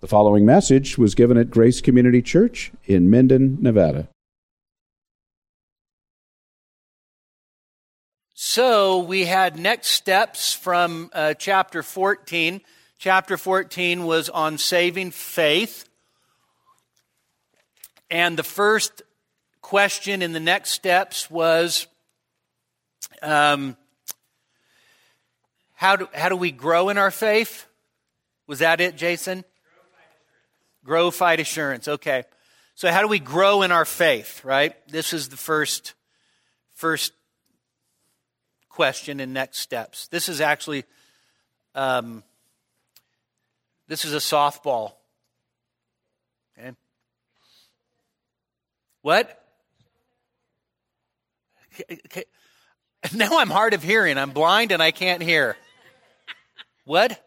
The following message was given at Grace Community Church in Minden, Nevada. So we had next steps from chapter 14. Chapter 14 was on saving faith. And the first question in the next steps was, how do we grow in our faith? Was that it, Jason? Grow, fight, assurance. Okay. So how do we grow in our faith, right? This is the first question and next steps. This is actually, this is a softball. Okay. What? Okay. Now I'm hard of hearing. I'm blind and I can't hear. What?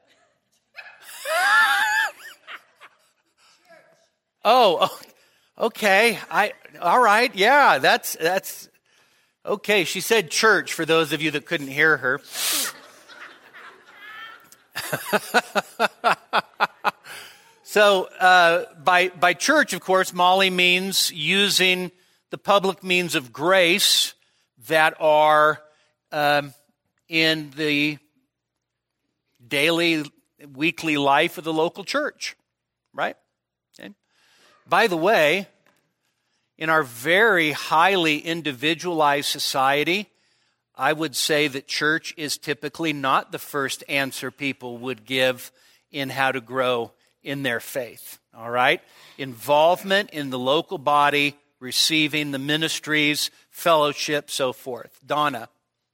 Oh, okay. All right. Yeah, that's okay. She said church for those of you that couldn't hear her. So, by church, of course, Molly means using the public means of grace that are in the daily, weekly life of the local church, right? Okay. By the way, in our very highly individualized society, I would say that church is typically not the first answer people would give in how to grow in their faith, all right? Involvement in the local body, receiving the ministries, fellowship, so forth. Donna.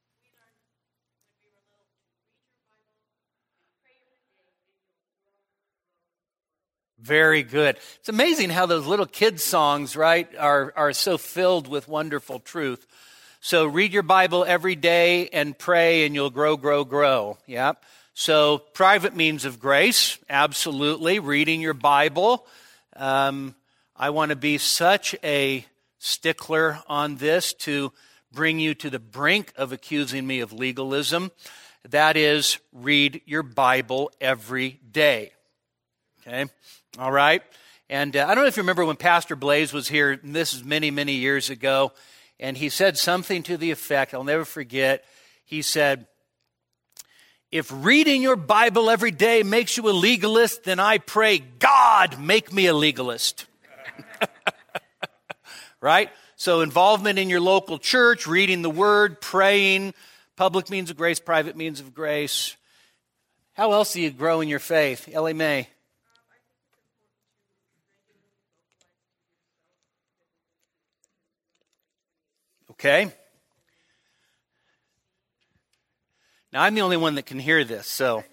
Very good. It's amazing how those little kids' songs, right, are so filled with wonderful truth. So read your Bible every day and pray and you'll grow, grow, grow. Yeah. So private means of grace, absolutely. Reading your Bible. I want to be such a stickler on this to bring you to the brink of accusing me of legalism. That is, read your Bible every day. Okay? All right? And I don't know if you remember when Pastor Blaze was here, and this is many, many years ago, and he said something to the effect, I'll never forget, he said, if reading your Bible every day makes you a legalist, then I pray, God, make me a legalist. Right? So involvement in your local church, reading the Word, praying, public means of grace, private means of grace. How else do you grow in your faith? Ellie Mae. Okay. Now, I'm the only one that can hear this, so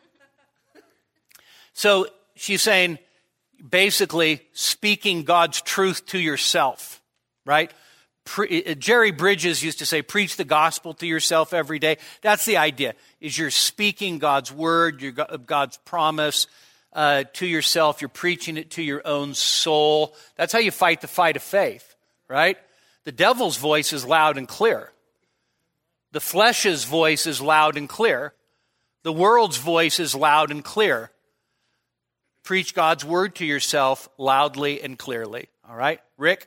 she's saying, basically, speaking God's truth to yourself, right? Jerry Bridges used to say, preach the gospel to yourself every day. That's the idea, is you're speaking God's word, God's promise to yourself. You're preaching it to your own soul. That's how you fight the fight of faith, right? The devil's voice is loud and clear. The flesh's voice is loud and clear. The world's voice is loud and clear. Preach God's word to yourself loudly and clearly. All right? Rick?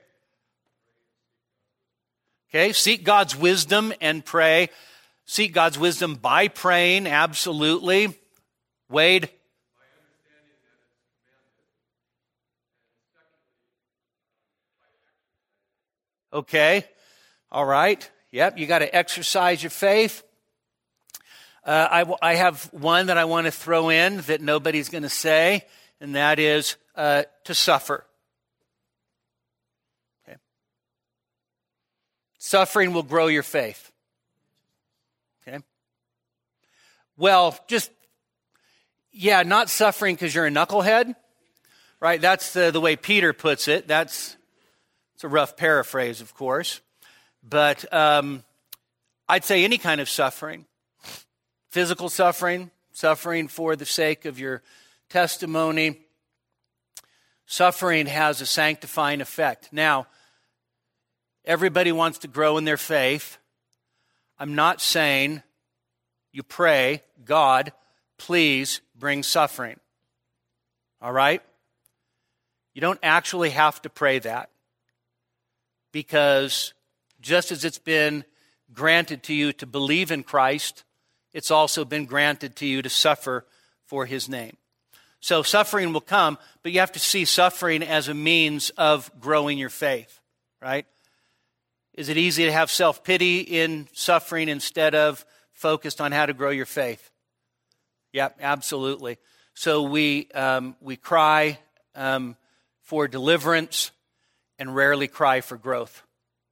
Okay, seek God's wisdom and pray. Seek God's wisdom by praying, absolutely. Wade? Okay, all right. Yep, you got to exercise your faith. I have one that I want to throw in that nobody's going to say, and that is to suffer. Okay. Suffering will grow your faith. Okay. Well, not suffering because you're a knucklehead, right? That's the way Peter puts it. It's a rough paraphrase, of course. But I'd say any kind of suffering. Physical suffering, suffering for the sake of your testimony. Suffering has a sanctifying effect. Now, everybody wants to grow in their faith. I'm not saying you pray, God, please bring suffering. All right? You don't actually have to pray that, because just as it's been granted to you to believe in Christ, it's also been granted to you to suffer for his name. So suffering will come, but you have to see suffering as a means of growing your faith, right? Is it easy to have self-pity in suffering instead of focused on how to grow your faith? Yeah, absolutely. So we cry for deliverance and rarely cry for growth.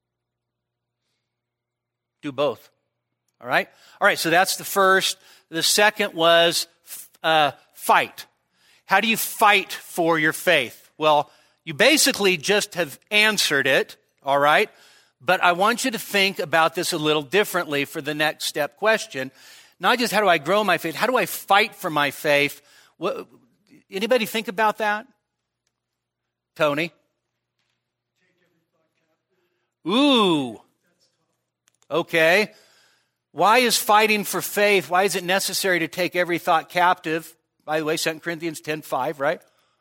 Do both. All right? All right, so that's the first. The second was fight. How do you fight for your faith? Well, you basically just have answered it, all right? But I want you to think about this a little differently for the next step question. Not just how do I grow my faith, how do I fight for my faith? Anybody think about that? Tony? Ooh. Okay. Why is fighting for faith, why is it necessary to take every thought captive? By the way, 2 Corinthians 10:5, right?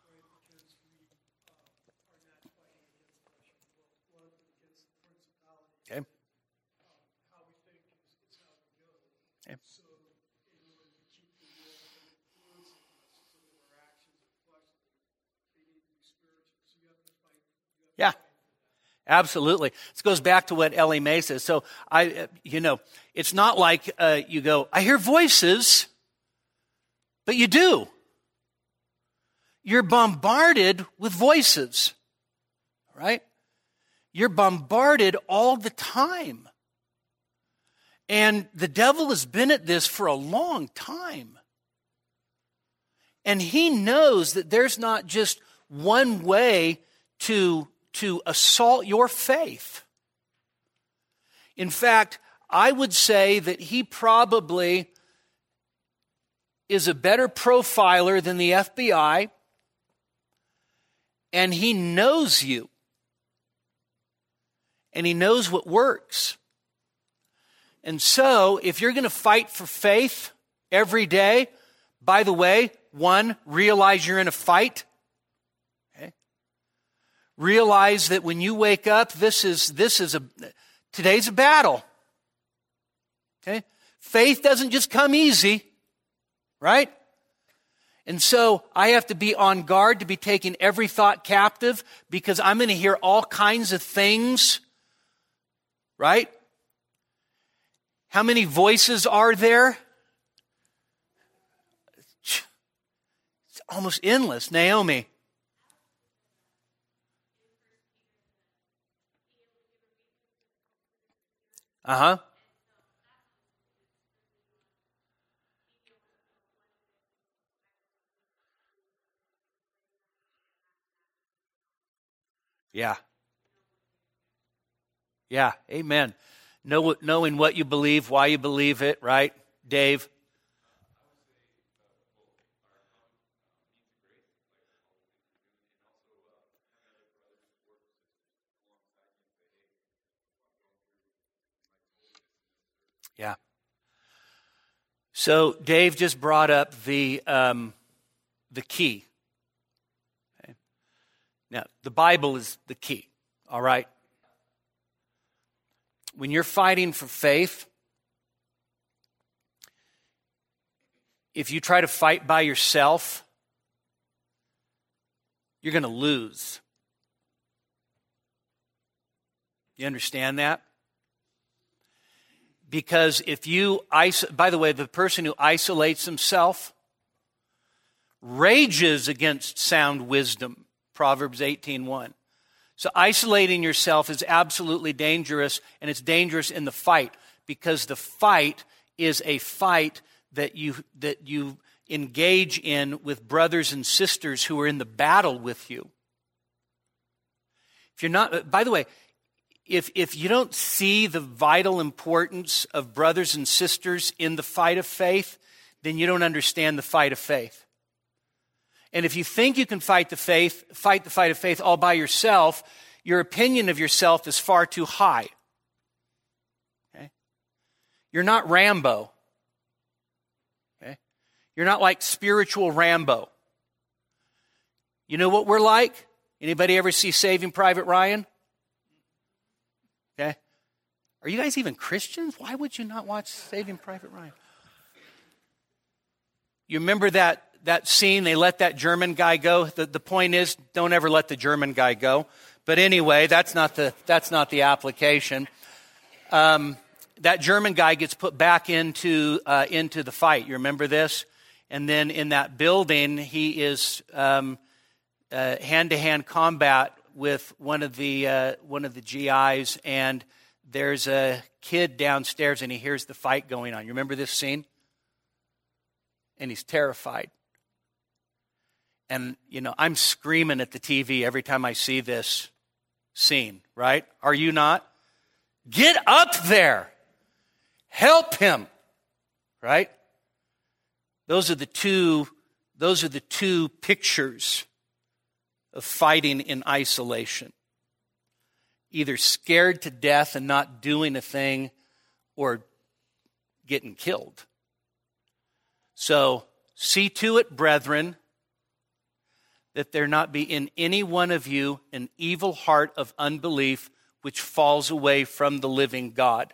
Okay. Okay. Yeah. Absolutely. This goes back to what Ellie Mae says. So, it's not like you go, I hear voices, but you do. You're bombarded with voices, right? You're bombarded all the time. And the devil has been at this for a long time. And he knows that there's not just one way to assault your faith. In fact, I would say that he probably is a better profiler than the FBI, and he knows you, and he knows what works. And so, if you're going to fight for faith every day, by the way, one, realize you're in a fight. Realize that when you wake up, today's a battle. Okay? Faith doesn't just come easy, right? And so I have to be on guard to be taking every thought captive, because I'm going to hear all kinds of things, right? How many voices are there? It's almost endless. Naomi. Uh-huh. Yeah. Yeah, amen. Knowing what you believe, why you believe it, right? Dave? Yeah. So Dave just brought up the key. Okay. Now, the Bible is the key, all right? When you're fighting for faith, if you try to fight by yourself, you're going to lose. You understand that? Because if you, by the way, the person who isolates himself rages against sound wisdom, Proverbs 18:1. So isolating yourself is absolutely dangerous, and it's dangerous in the fight, because the fight is a fight that you engage in with brothers and sisters who are in the battle with you. If you're not, by the way, if you don't see the vital importance of brothers and sisters in the fight of faith, then you don't understand the fight of faith. And if you think you can fight the fight of faith all by yourself, your opinion of yourself is far too high. Okay? You're not Rambo. Okay? You're not like spiritual Rambo. You know what we're like? Anybody ever see Saving Private Ryan? Okay. Are you guys even Christians? Why would you not watch Saving Private Ryan? You remember that scene? They let that German guy go. The point is, don't ever let the German guy go. But anyway, that's not the application. That German guy gets put back into the fight. You remember this? And then in that building, he is hand-to-hand combat with one of the GIs, and there's a kid downstairs, and he hears the fight going on. You remember this scene? And he's terrified. And, I'm screaming at the TV every time I see this scene, right? Are you not? Get up there. Help him. Right? Those are the two pictures of fighting in isolation. Either scared to death and not doing a thing, or getting killed. So, see to it, brethren, that there not be in any one of you an evil heart of unbelief which falls away from the living God.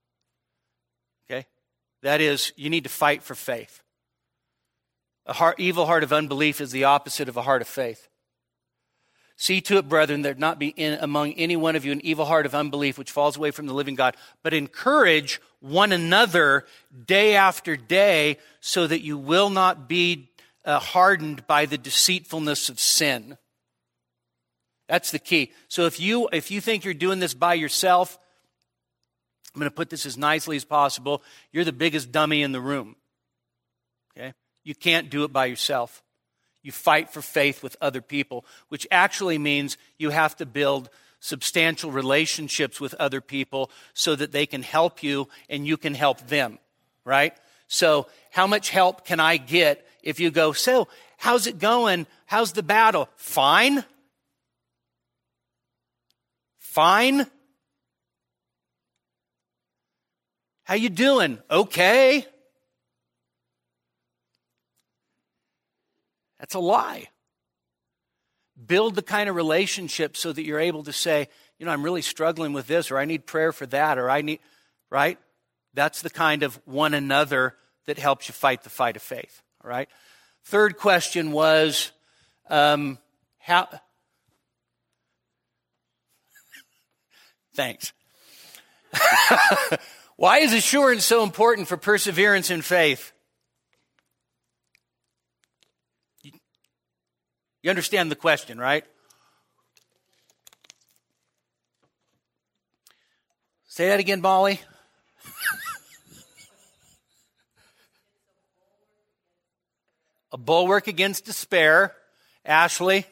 Okay? That is, you need to fight for faith. Evil heart of unbelief is the opposite of a heart of faith. See to it, brethren, there not be among any one of you an evil heart of unbelief which falls away from the living God, but encourage one another day after day, so that you will not be hardened by the deceitfulness of sin. That's the key. So if you think you're doing this by yourself, I'm going to put this as nicely as possible, you're the biggest dummy in the room. Okay? You can't do it by yourself. You fight for faith with other people, which actually means you have to build substantial relationships with other people so that they can help you and you can help them, right? So how much help can I get if you go, so how's it going? How's the battle? Fine. Fine. How you doing? Okay. That's a lie. Build the kind of relationship so that you're able to say, I'm really struggling with this, or I need prayer for that, or I need, right? That's the kind of one another that helps you fight the fight of faith, all right? Third question was, how... Thanks. Why is assurance so important for perseverance in faith? You understand the question, right? Say that again, Molly. A bulwark against despair. Ashley.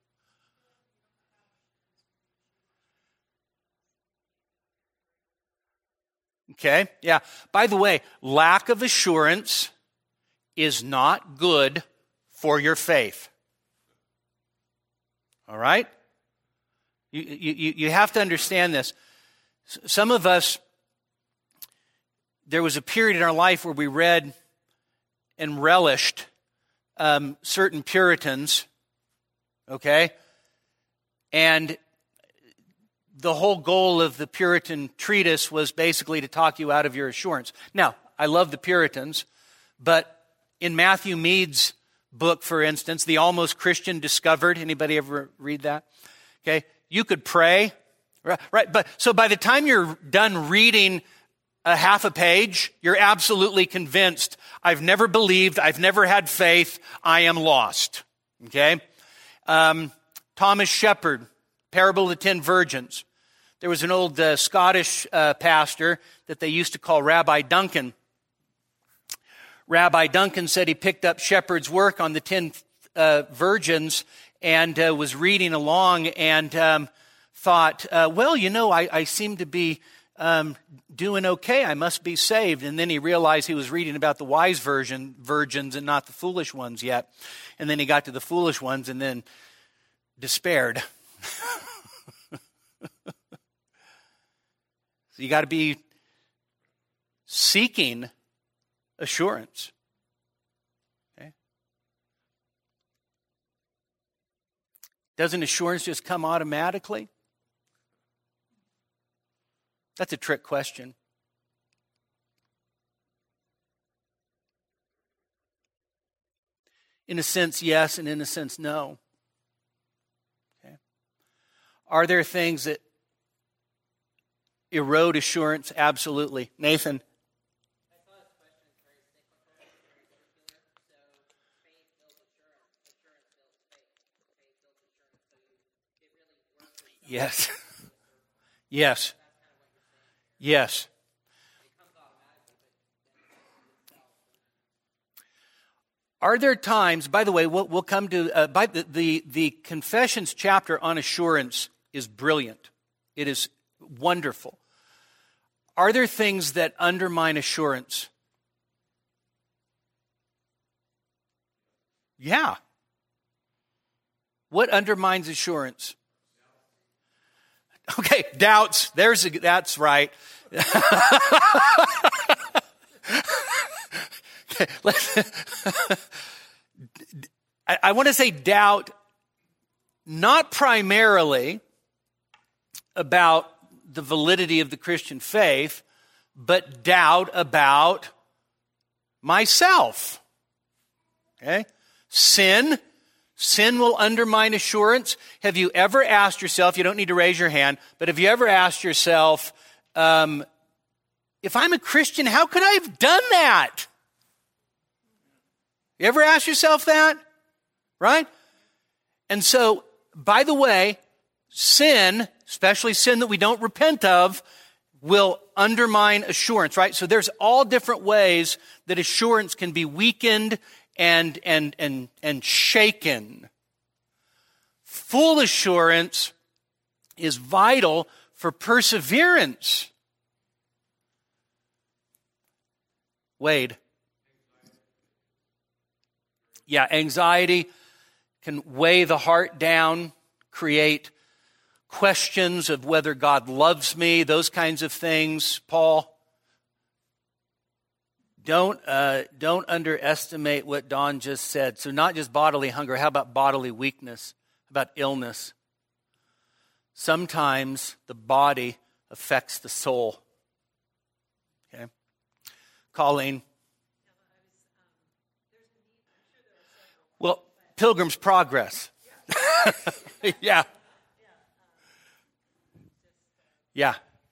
Okay, yeah. By the way, lack of assurance is not good for your faith. All right? You have to understand this. Some of us, there was a period in our life where we read and relished certain Puritans, okay? And the whole goal of the Puritan treatise was basically to talk you out of your assurance. Now, I love the Puritans, but in Matthew Mead's book, for instance, The Almost Christian Discovered, anybody ever read that? Okay, you could pray, right? But so by the time you're done reading a half a page, you're absolutely convinced, I've never believed, I've never had faith, I am lost. Okay? Thomas Shepard, Parable of the 10 Virgins. There was an old Scottish pastor that they used to call Rabbi Duncan. Rabbi Duncan said he picked up Shepard's work on the 10 virgins and was reading along and thought, I seem to be doing okay. I must be saved. And then he realized he was reading about the wise virgins and not the foolish ones yet. And then he got to the foolish ones and then despaired. So you got to be seeking assurance. Okay? Doesn't assurance just come automatically? That's a trick question. In a sense, yes, and in a sense, no. Okay. Are there things that erode assurance? Absolutely. Nathan? Yes. Yes. Yes. Are there times, by the way, we'll come to, the Confessions chapter on assurance is brilliant. It is wonderful. Are there things that undermine assurance? Yeah. What undermines assurance? Okay, doubts. That's right. I want to say doubt, not primarily about the validity of the Christian faith, but doubt about myself. Okay? Sin will undermine assurance. Have you ever asked yourself, you don't need to raise your hand, but have you ever asked yourself, if I'm a Christian, how could I have done that? You ever ask yourself that? Right? And so, by the way, sin, especially sin that we don't repent of, will undermine assurance, right? So there's all different ways that assurance can be weakened and shaken. Full assurance is vital for perseverance. Wade. Yeah, anxiety can weigh the heart down, create questions of whether God loves me, those kinds of things. Paul, don't underestimate what Don just said. So not just bodily hunger, how about bodily weakness? How about illness? Sometimes the body affects the soul. Okay? Colleen. Well, Pilgrim's Progress. Yeah. Yeah.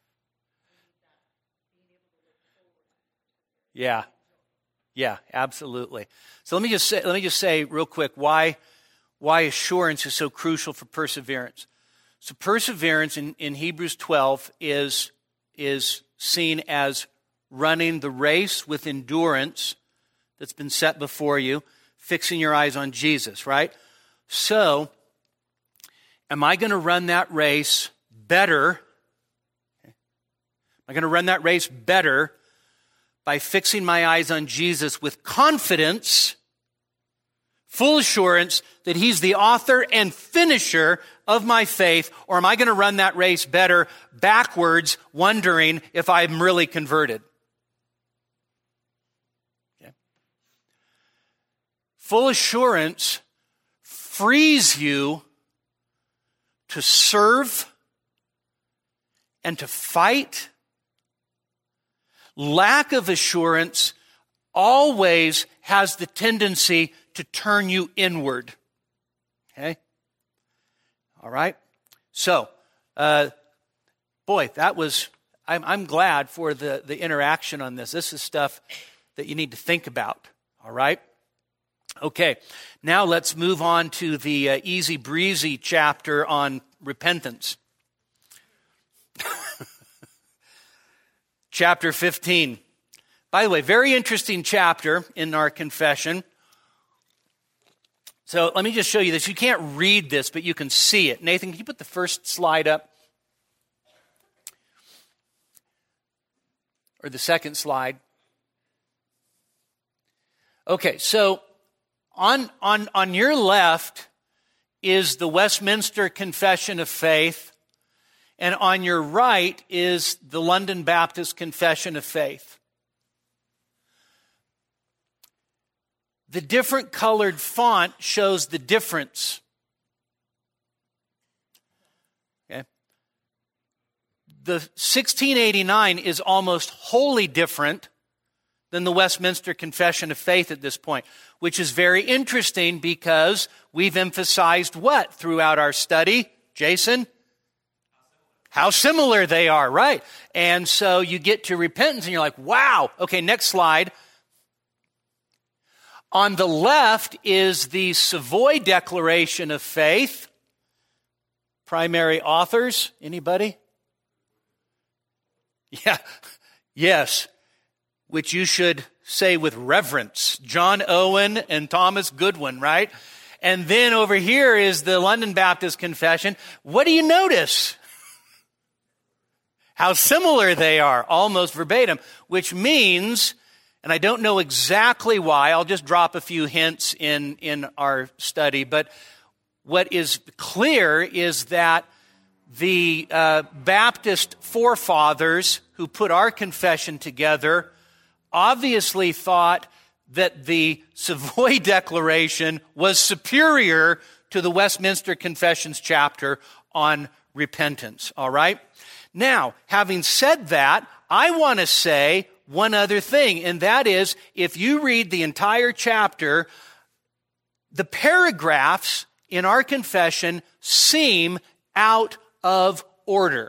Yeah. Yeah, absolutely. So let me just say real quick why assurance is so crucial for perseverance. So perseverance in Hebrews 12 is seen as running the race with endurance that's been set before you, fixing your eyes on Jesus, right? So, am I going to run that race better? Am I going to run that race better by fixing my eyes on Jesus with confidence, full assurance that He's the author and finisher of my faith, or am I going to run that race better backwards, wondering if I'm really converted? Okay. Full assurance frees you to serve and to fight. Lack of assurance always has the tendency to turn you inward. Okay? All right? So, I'm glad for the interaction on this. This is stuff that you need to think about. All right? Okay, now let's move on to the easy breezy chapter on repentance. Chapter 15. By the way, very interesting chapter in our confession. So let me just show you this. You can't read this, but you can see it. Nathan, can you put the first slide up? Or the second slide. Okay, so on your left is the Westminster Confession of Faith, and on your right is the London Baptist Confession of Faith. The different colored font shows the difference. the 1689 is almost wholly different than the Westminster Confession of Faith at this point, which is very interesting because we've emphasized what throughout our study, Jason? How similar they are, right? And so you get to repentance and you're like, wow. Okay, next slide. On the left is the Savoy Declaration of Faith. Primary authors, anybody? Yeah, yes, which you should say with reverence. John Owen and Thomas Goodwin, right? And then over here is the London Baptist Confession. What do you notice? How similar they are, almost verbatim, which means, and I don't know exactly why, I'll just drop a few hints in our study, but what is clear is that the Baptist forefathers who put our confession together obviously thought that the Savoy Declaration was superior to the Westminster Confession's chapter on repentance, all right? Now, having said that, I want to say one other thing, and that is, if you read the entire chapter, the paragraphs in our confession seem out of order.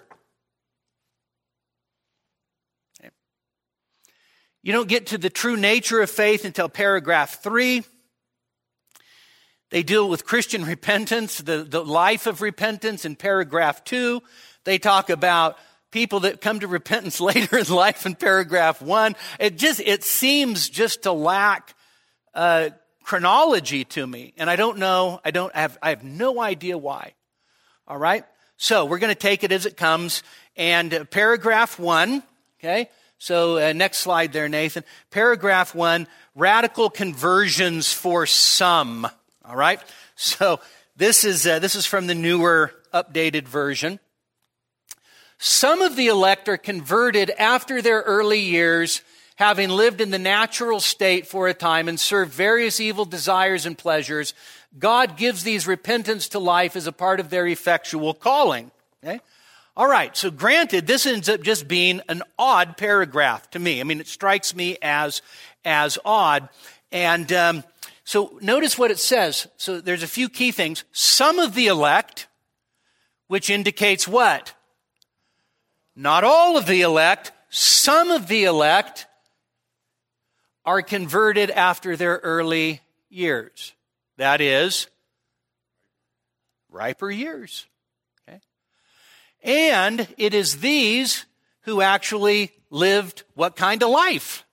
Okay. You don't get to the true nature of faith until paragraph 3. They deal with Christian repentance, the life of repentance in paragraph 2. They talk about people that come to repentance later in life in paragraph 1. It seems just to lack chronology to me. And I don't know, I have no idea why. All right? So we're going to take it as it comes. And paragraph 1, okay? So next slide there, Nathan. Paragraph 1, radical conversions for some. All right? So this is from the newer, updated version. Some of the elect are converted after their early years, having lived in the natural state for a time and served various evil desires and pleasures. God gives these repentance to life as a part of their effectual calling. Okay? All right, so granted, this ends up just being an odd paragraph to me. I mean, it strikes me as odd. And so notice what it says. So there's a few key things. Some of the elect, which indicates what? Not all of the elect. Some of the elect are converted after their early years. That is, riper years. Okay? And it is these who actually lived what kind of life?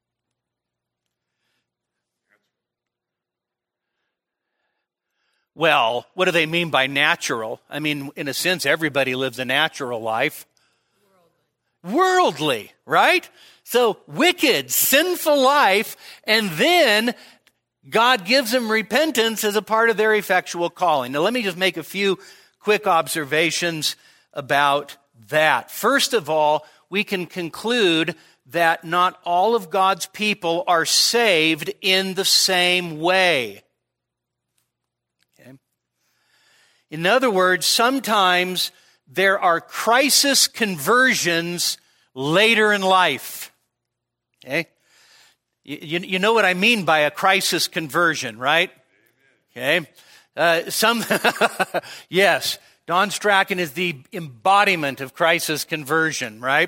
Well, what do they mean by natural? I mean, in a sense, everybody lives a natural life. Worldly, right? So wicked, sinful life, and then God gives them repentance as a part of their effectual calling. Now let me just make a few quick observations about that. First of all, we can conclude that not all of God's people are saved in the same way. Okay? In other words, sometimes there are crisis conversions later in life. Okay? You know what I mean by a crisis conversion, right? Okay. Yes, Don Strachan is the embodiment of crisis conversion, right?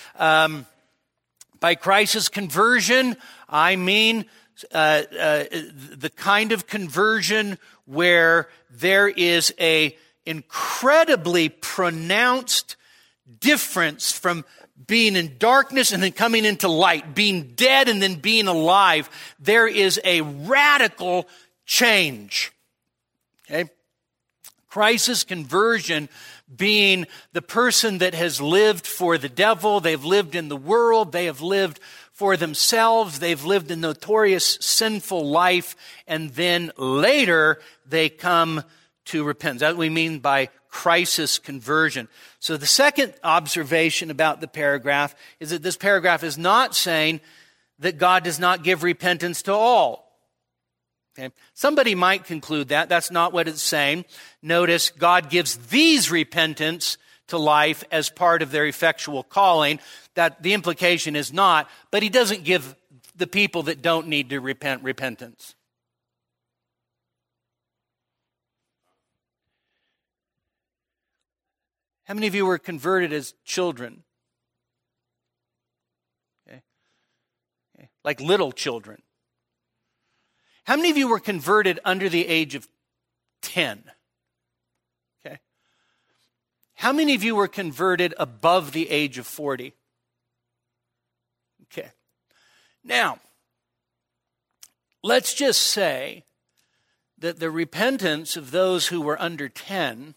By crisis conversion, I mean the kind of conversion where there is a incredibly pronounced difference from being in darkness and then coming into light, being dead and then being alive. There is a radical change. Okay? Crisis conversion being the person that has lived for the devil, they've lived in the world, they have lived for themselves, they've lived a notorious sinful life, and then later they come to repentance. That's what we mean by crisis conversion. So the second observation about the paragraph is that this paragraph is not saying that God does not give repentance to all. Okay? Somebody might conclude that. That's not what it's saying. Notice God gives these repentance to life as part of their effectual calling. That the implication is not, but he doesn't give the people that don't need to repent repentance. How many of you were converted as children? Okay. Like little children. How many of you were converted under the age of 10? Okay. How many of you were converted above the age of 40? Okay. Now, let's just say that the repentance of those who were under 10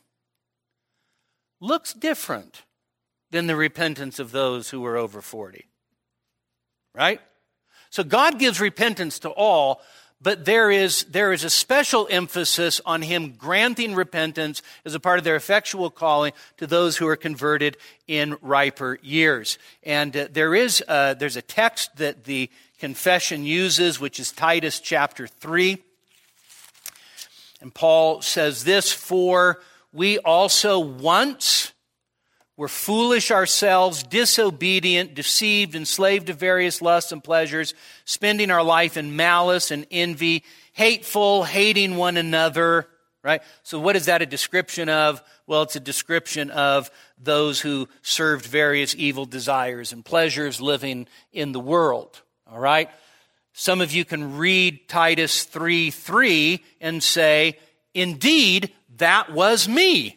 looks different than the repentance of those who were over 40. Right? So God gives repentance to all, but there is a special emphasis on him granting repentance as a part of their effectual calling to those who are converted in riper years. And there's a text that the confession uses, which is Titus chapter 3. And Paul says this, "For we also once were foolish ourselves, disobedient, deceived, enslaved to various lusts and pleasures, spending our life in malice and envy, hateful, hating one another." Right? So what is that a description of? Well, it's a description of those who served various evil desires and pleasures living in the world. All right? Some of you can read Titus 3:3 and say, "Indeed, that was me."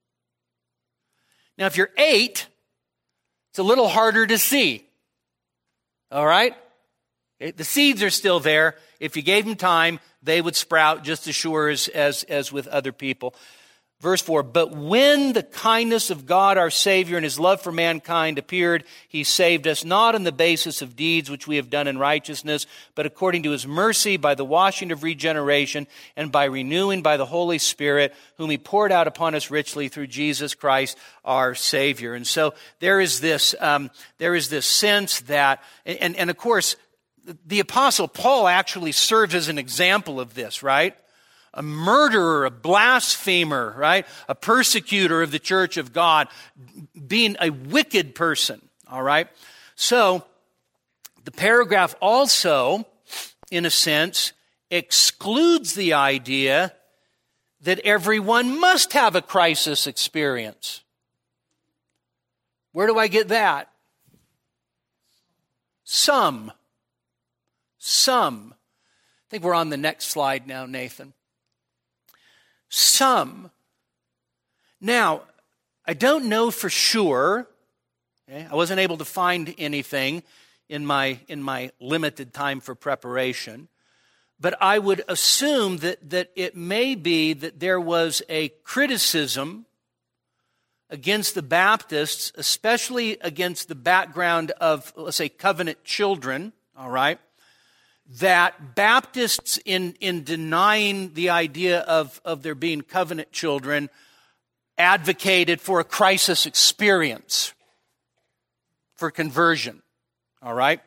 Now, if you're 8, it's a little harder to see. All right? The seeds are still there. If you gave them time, they would sprout just as sure as with other people. Verse 4, "But when the kindness of God our Savior and his love for mankind appeared, he saved us not on the basis of deeds which we have done in righteousness, but according to his mercy by the washing of regeneration and by renewing by the Holy Spirit, whom he poured out upon us richly through Jesus Christ our Savior." And so there is this sense that, and of course, the Apostle Paul actually serves as an example of this, right? A murderer, a blasphemer, right? A persecutor of the church of God, being a wicked person, all right? So, the paragraph also, in a sense, excludes the idea that everyone must have a crisis experience. Where do I get that? Some. I think we're on the next slide now, Nathan. Some. Now, I don't know for sure. Okay? I wasn't able to find anything in my limited time for preparation. But I would assume that it may be that there was a criticism against the Baptists, especially against the background of, let's say, covenant children, all right? That Baptists, in denying the idea of there being covenant children, advocated for a crisis experience for conversion. All right?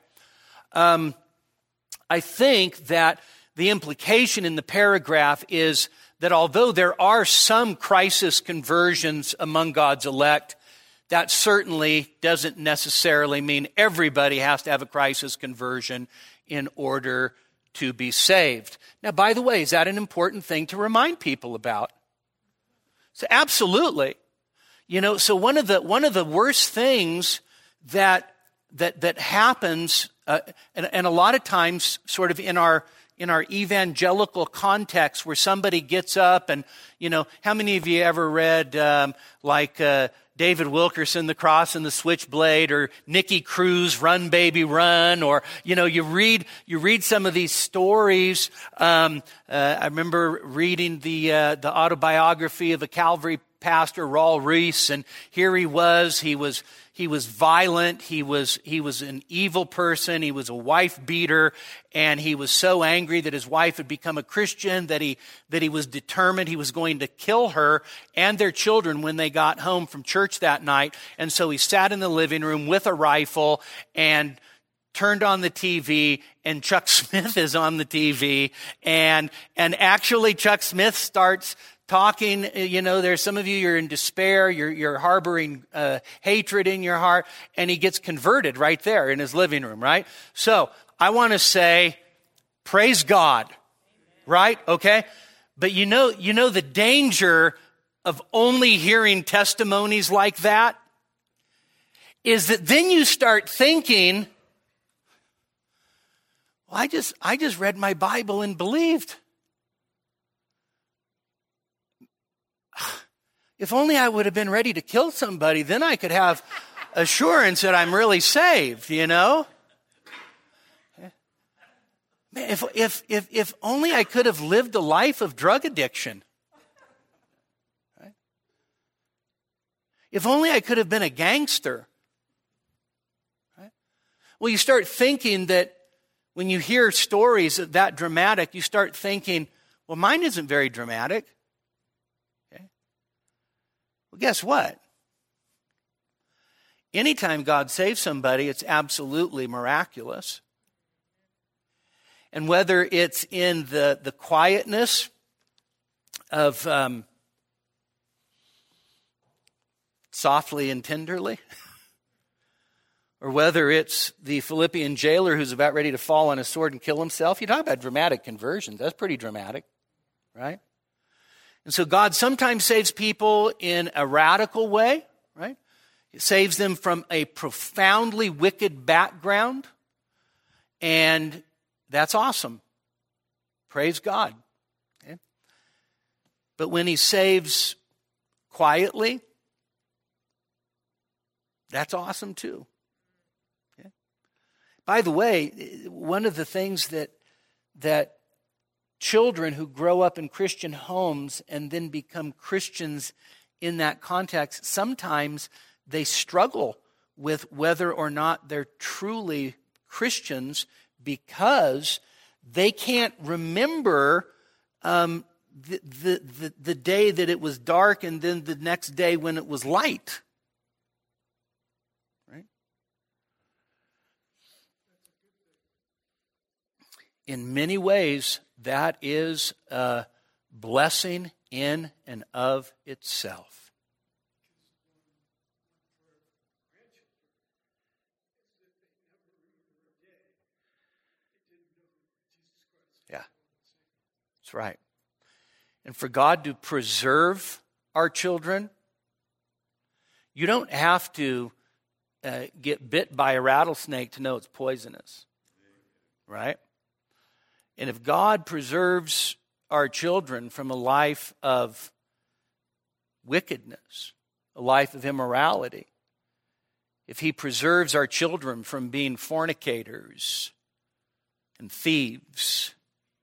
I think that the implication in the paragraph is that although there are some crisis conversions among God's elect, that certainly doesn't necessarily mean everybody has to have a crisis conversion in order to be saved. Now, by the way, is that an important thing to remind people about? So absolutely. So one of the worst things that happens, and a lot of times sort of in our evangelical context where somebody gets up and, how many of you ever read David Wilkerson, The Cross and the Switchblade, or Nicky Cruz, Run Baby Run, or, you read some of these stories. I remember reading the autobiography of a Calvary pastor, Raul Reese, and here he was violent, he was an evil person, he was a wife beater, and he was so angry that his wife had become a Christian that he was determined he was going to kill her and their children when they got home from church that night. And so he sat in the living room with a rifle and turned on the TV, and Chuck Smith is on the TV, and actually Chuck Smith starts talking, there's some of you, you're in despair, you're harboring hatred in your heart, and he gets converted right there in his living room, right? So I want to say, praise God, right? Okay? But you know the danger of only hearing testimonies like that is that then you start thinking, well, I just read my Bible and believed. If only I would have been ready to kill somebody, then I could have assurance that I'm really saved, Man, if only I could have lived a life of drug addiction. Right? If only I could have been a gangster. Right? Well, you start thinking that when you hear stories that dramatic, you start thinking, well, mine isn't very dramatic. Okay? Well, guess what? Anytime God saves somebody, it's absolutely miraculous. And whether it's in the quietness of softly and tenderly, or whether it's the Philippian jailer who's about ready to fall on a sword and kill himself, you talk about dramatic conversions. That's pretty dramatic, right? And so God sometimes saves people in a radical way, right? He saves them from a profoundly wicked background, and that's awesome. Praise God. Okay? But when he saves quietly, that's awesome too. Okay? By the way, one of the things that children who grow up in Christian homes and then become Christians in that context, sometimes they struggle with whether or not they're truly Christians because they can't remember the day that it was dark and then the next day when it was light. Right? In many ways, that is a blessing in and of itself. That's right. And for God to preserve our children, you don't have to get bit by a rattlesnake to know it's poisonous. Right? And if God preserves our children from a life of wickedness, a life of immorality, if he preserves our children from being fornicators and thieves,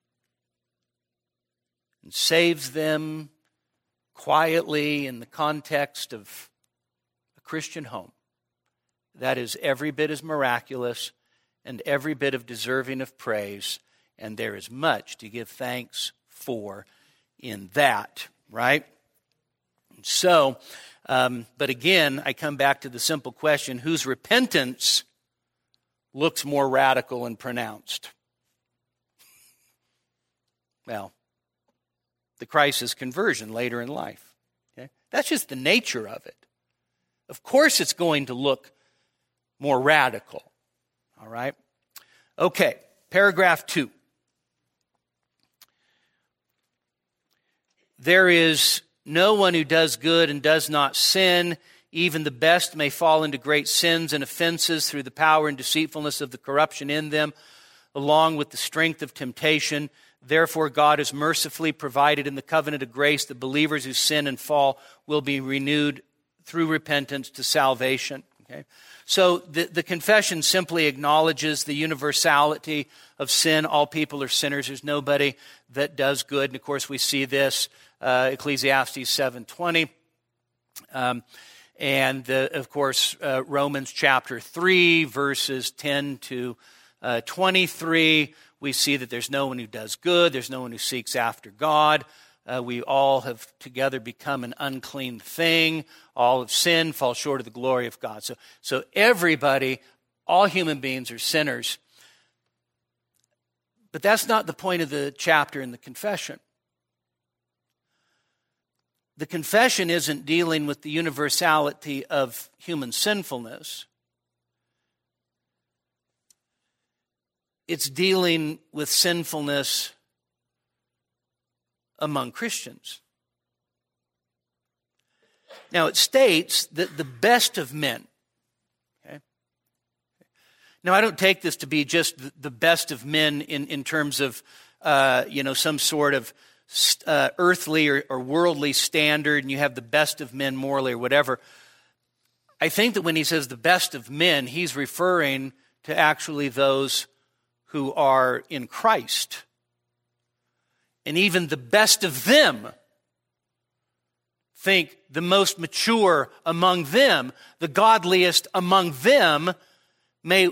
and saves them quietly in the context of a Christian home, that is every bit as miraculous and every bit of deserving of praise, and there is much to give thanks for in that, right? So, but again, I come back to the simple question, whose repentance looks more radical and pronounced? Well, the crisis conversion later in life. Okay? That's just the nature of it. Of course it's going to look more radical. All right? Okay, paragraph 2. There is no one who does good and does not sin. Even the best may fall into great sins and offenses through the power and deceitfulness of the corruption in them, along with the strength of temptation. Therefore, God has mercifully provided in the covenant of grace that believers who sin and fall will be renewed through repentance to salvation. Okay? So the confession simply acknowledges the universality of sin. All people are sinners. There's nobody that does good. And of course, we see this, Ecclesiastes 7:20. And of course, Romans chapter 3, verses 10 to 23. We see that there's no one who does good. There's no one who seeks after God. We all have together become an unclean thing. All have sinned, fall short of the glory of God. So everybody, all human beings are sinners. But that's not the point of the chapter in the confession. the confession isn't dealing with the universality of human sinfulness. It's dealing with sinfulness among Christians. Now, it states that the best of men. Okay? Now, I don't take this to be just the best of men in terms of, some sort of earthly or worldly standard, and you have the best of men morally or whatever. I think that when he says the best of men, he's referring to actually those who are in Christ. And even the best of them, think the most mature among them, the godliest among them, they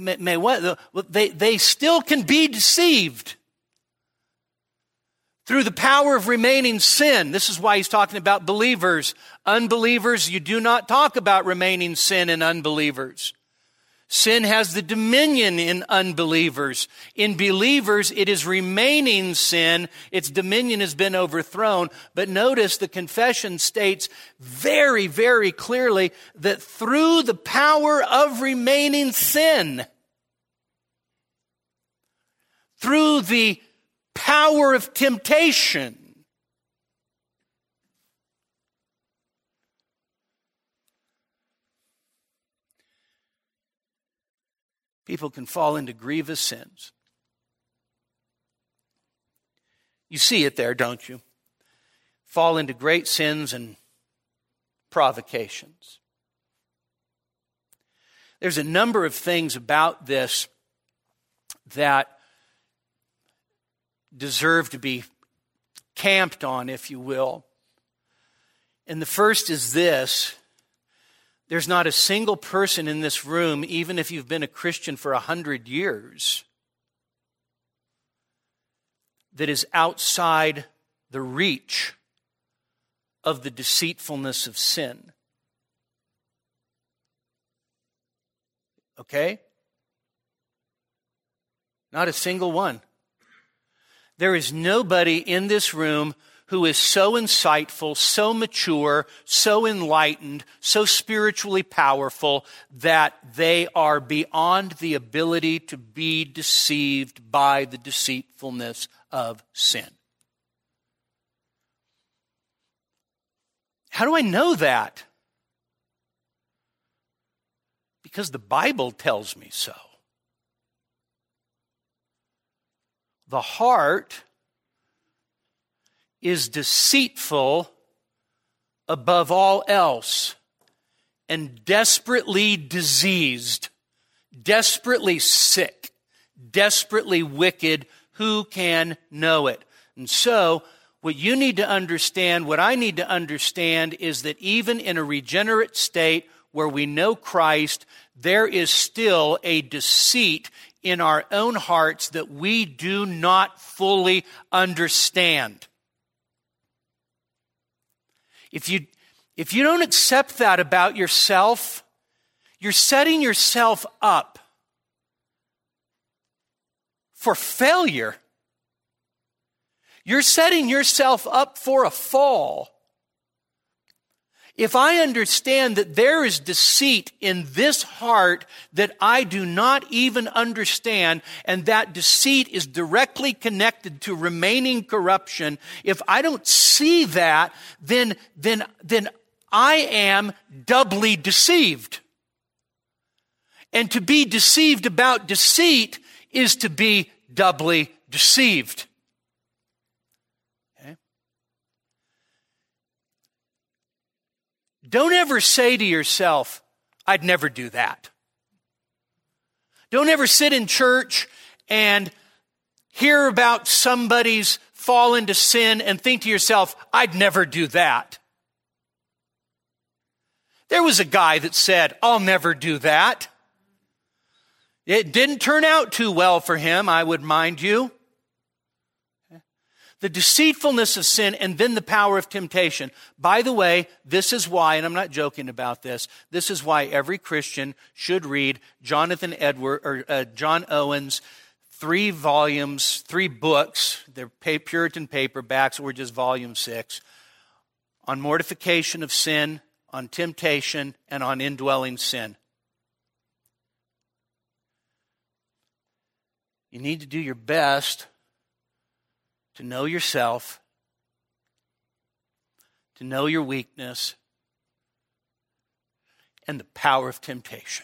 still can be deceived through the power of remaining sin. This is why he's talking about believers. Unbelievers, you do not talk about remaining sin in unbelievers. Sin has the dominion in unbelievers. In believers, it is remaining sin. Its dominion has been overthrown. But notice the confession states very, very clearly that through the power of remaining sin, through the power of temptation, people can fall into grievous sins. You see it there, don't you? Fall into great sins and provocations. There's a number of things about this that deserve to be camped on, if you will. And the first is this: there's not a single person in this room, even if you've been a Christian for 100 years, that is outside the reach of the deceitfulness of sin. Okay? Not a single one. There is nobody in this room who is so insightful, so mature, so enlightened, so spiritually powerful that they are beyond the ability to be deceived by the deceitfulness of sin. How do I know that? Because the Bible tells me so. The heart is deceitful above all else and desperately diseased, desperately sick, desperately wicked. Who can know it? And so, what you need to understand, what I need to understand, is that even in a regenerate state where we know Christ, there is still a deceit in our own hearts that we do not fully understand. If you don't accept that about yourself, you're setting yourself up for failure. You're setting yourself up for a fall. If I understand that there is deceit in this heart that I do not even understand, and that deceit is directly connected to remaining corruption, if I don't see that, then I am doubly deceived. And to be deceived about deceit is to be doubly deceived. Don't ever say to yourself, I'd never do that. Don't ever sit in church and hear about somebody's fall into sin and think to yourself, I'd never do that. There was a guy that said, I'll never do that. It didn't turn out too well for him, I would mind you. The deceitfulness of sin and then the power of temptation. By the way, this is why, and I'm not joking about this, this is why every Christian should read John Owen's 3 volumes, 3 books. They're Puritan paperbacks, or just volume 6, on mortification of sin, on temptation, and on indwelling sin. You need to do your best to know yourself, to know your weakness, and the power of temptation.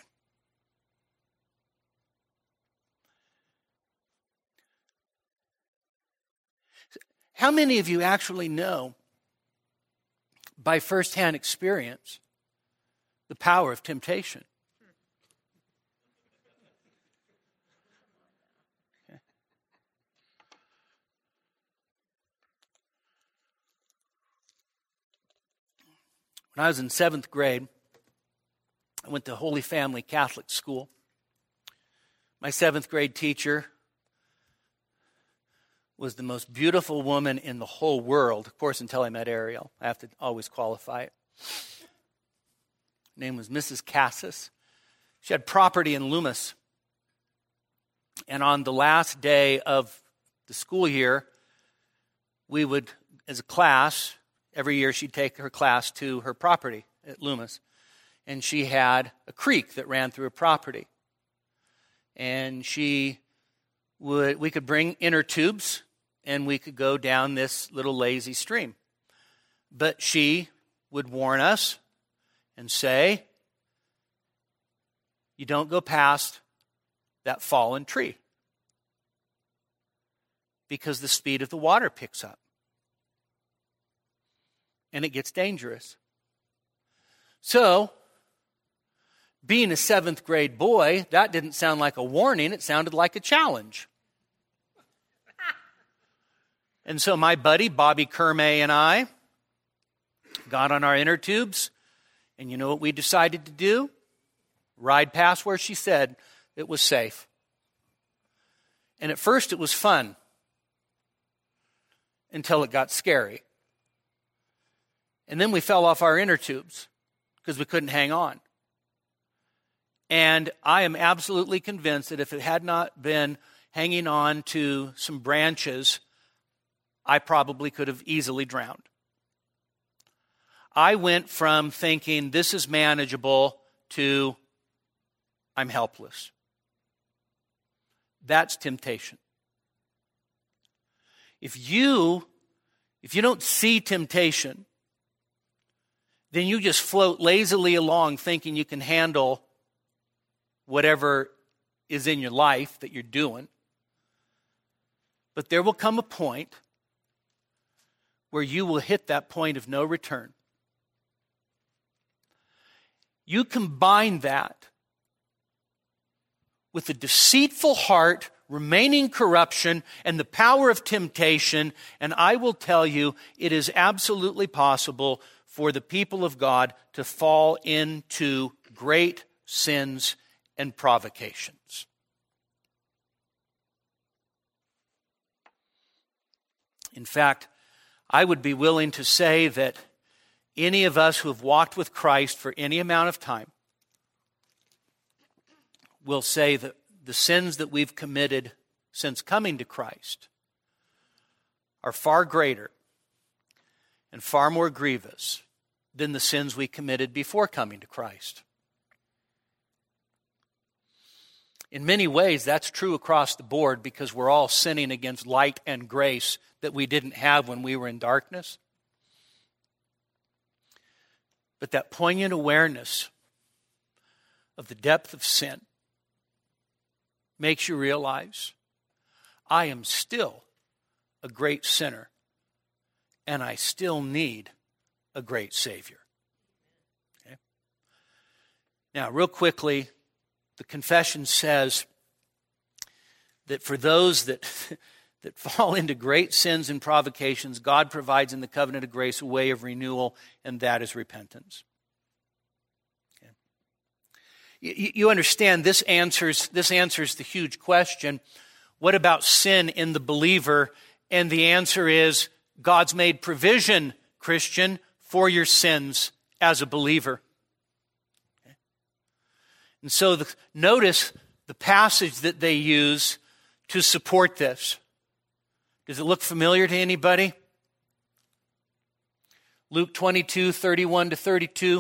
How many of you actually know, by firsthand experience, the power of temptation? Okay. When I was in 7th grade, I went to Holy Family Catholic School. My 7th grade teacher was the most beautiful woman in the whole world, of course, until I met Ariel. I have to always qualify it. Her name was Mrs. Cassis. She had property in Loomis. And on the last day of the school year, we would, as a class, every year she'd take her class to her property at Loomis. And she had a creek that ran through her property. And we could bring inner tubes, and we could go down this little lazy stream. But she would warn us and say, you don't go past that fallen tree, because the speed of the water picks up. And it gets dangerous. So, being a 7th grade boy, that didn't sound like a warning, it sounded like a challenge. And so my buddy, Bobby Kermay, and I got on our inner tubes, and you know what we decided to do? Ride past where she said it was safe. And at first it was fun, until it got scary. And then we fell off our inner tubes, because we couldn't hang on. And I am absolutely convinced that if it had not been hanging on to some branches, I probably could have easily drowned. I went from thinking this is manageable to I'm helpless. That's temptation. If you don't see temptation, then you just float lazily along thinking you can handle whatever is in your life that you're doing. But there will come a point where you will hit that point of no return. You combine that with the deceitful heart, remaining corruption, and the power of temptation, and I will tell you, it is absolutely possible for the people of God to fall into great sins and provocations. In fact, I would be willing to say that any of us who have walked with Christ for any amount of time will say that the sins that we've committed since coming to Christ are far greater and far more grievous than the sins we committed before coming to Christ. In many ways, that's true across the board, because we're all sinning against light and grace that we didn't have when we were in darkness. But that poignant awareness of the depth of sin makes you realize, I am still a great sinner, and I still need a great Savior. Okay? Now, real quickly, the confession says that for those that fall into great sins and provocations, God provides in the covenant of grace a way of renewal, and that is repentance. Okay. You understand this answers the huge question, what about sin in the believer? And the answer is, God's made provision, Christian, for your sins as a believer. And so notice the passage that they use to support this. Does it look familiar to anybody? Luke 22:31-32.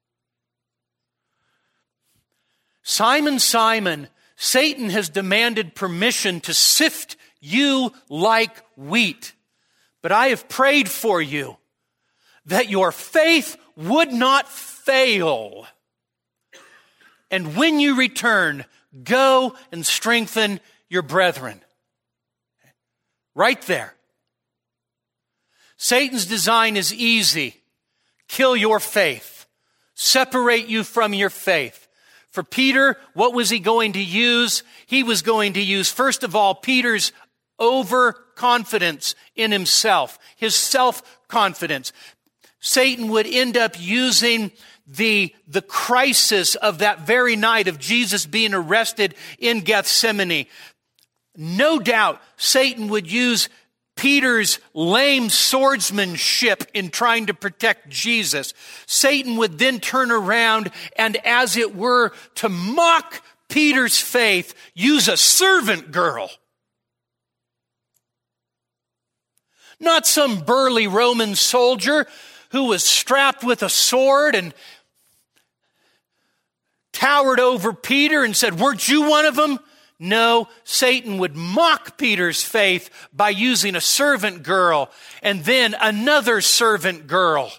Simon, Simon, Satan has demanded permission to sift you like wheat. But I have prayed for you that your faith would not fail. And when you return, go and strengthen your brethren. Right there. Satan's design is easy. Kill your faith. Separate you from your faith. For Peter, what was he going to use? He was going to use, first of all, Peter's overconfidence in himself, his self-confidence. Satan would end up using the crisis of that very night of Jesus being arrested in Gethsemane. No doubt Satan would use Peter's lame swordsmanship in trying to protect Jesus. Satan would then turn around and, as it were, to mock Peter's faith, use a servant girl. Not some burly Roman soldier who was strapped with a sword and towered over Peter and said, "Weren't you one of them?" No, Satan would mock Peter's faith by using a servant girl and then another servant girl.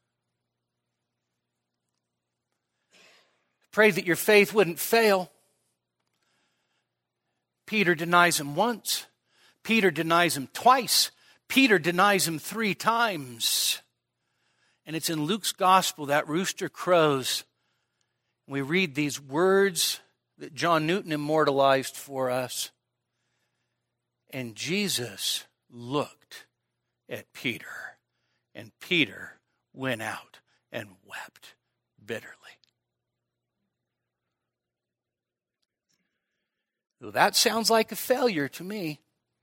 Pray that your faith wouldn't fail. Peter denies him once. Peter denies him twice. Peter denies him 3 times. And it's in Luke's gospel that rooster crows. We read these words that John Newton immortalized for us. And Jesus looked at Peter, and Peter went out and wept bitterly. Well, that sounds like a failure to me.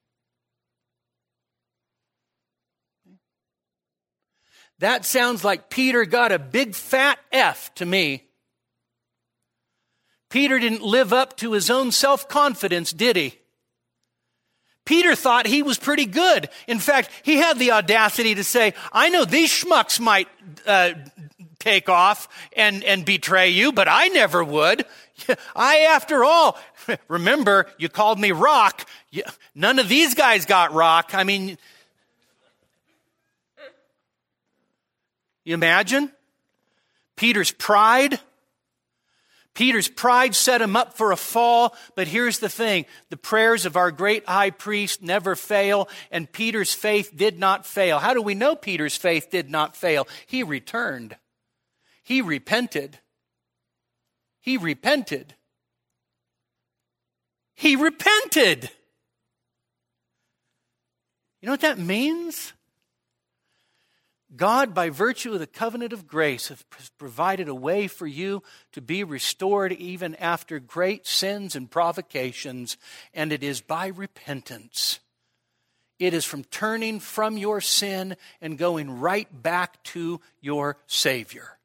That sounds like Peter got a big fat F to me. Peter didn't live up to his own self-confidence, did he? Peter thought he was pretty good. In fact, he had the audacity to say, "I know these schmucks might take off and betray you, but I never would. After all, remember, you called me rock. None of these guys got rock." I mean, you imagine? Peter's pride set him up for a fall, but here's the thing. The prayers of our great high priest never fail, and Peter's faith did not fail. How do we know Peter's faith did not fail? He returned. He repented. He repented. He repented. You know what that means? God, by virtue of the covenant of grace, has provided a way for you to be restored even after great sins and provocations, and it is by repentance. It is from turning from your sin and going right back to your Savior.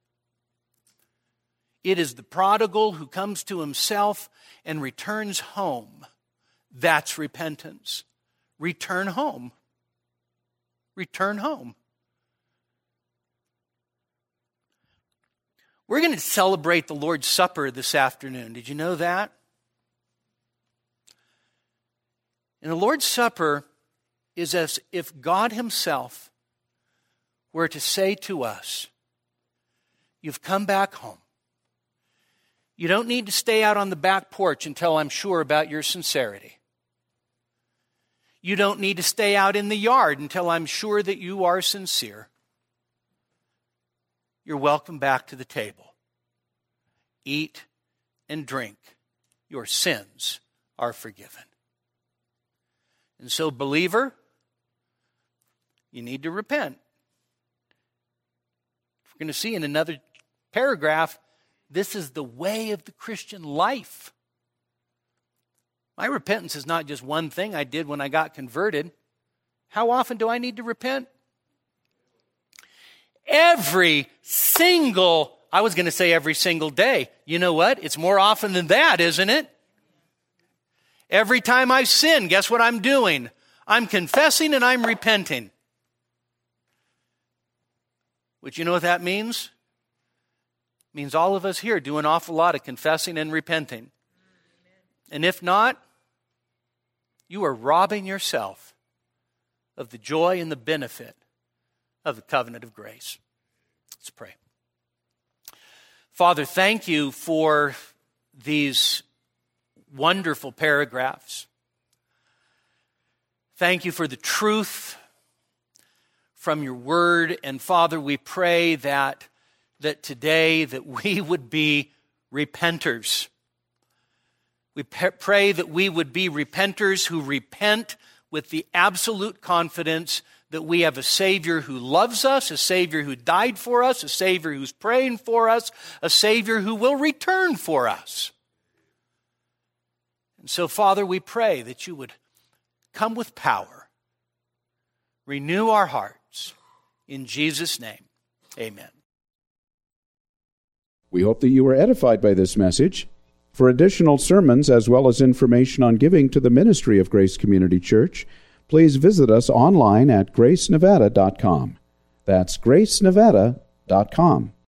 It is the prodigal who comes to himself and returns home. That's repentance. Return home. Return home. We're going to celebrate the Lord's Supper this afternoon. Did you know that? And the Lord's Supper is as if God Himself were to say to us, "You've come back home. You don't need to stay out on the back porch until I'm sure about your sincerity. You don't need to stay out in the yard until I'm sure that you are sincere. You're welcome back to the table. Eat and drink. Your sins are forgiven." And so, believer, you need to repent. We're going to see in another paragraph, this is the way of the Christian life. My repentance is not just one thing I did when I got converted. How often do I need to repent? Every single day. You know what? It's more often than that, isn't it? Every time I sin, guess what I'm doing? I'm confessing and I'm repenting. Which, you know what that means? It means all of us here do an awful lot of confessing and repenting. And if not, you are robbing yourself of the joy and the benefit of the covenant of grace. Let's pray. Father, thank you for these wonderful paragraphs. Thank you for the truth from your word. And Father, we pray that today that we would be repenters. We pray that we would be repenters who repent with the absolute confidence that we have a Savior who loves us, a Savior who died for us, a Savior who's praying for us, a Savior who will return for us. And so, Father, we pray that you would come with power, renew our hearts. In Jesus' name, amen. We hope that you were edified by this message. For additional sermons as well as information on giving to the ministry of Grace Community Church, please visit us online at gracenevada.com. That's gracenevada.com.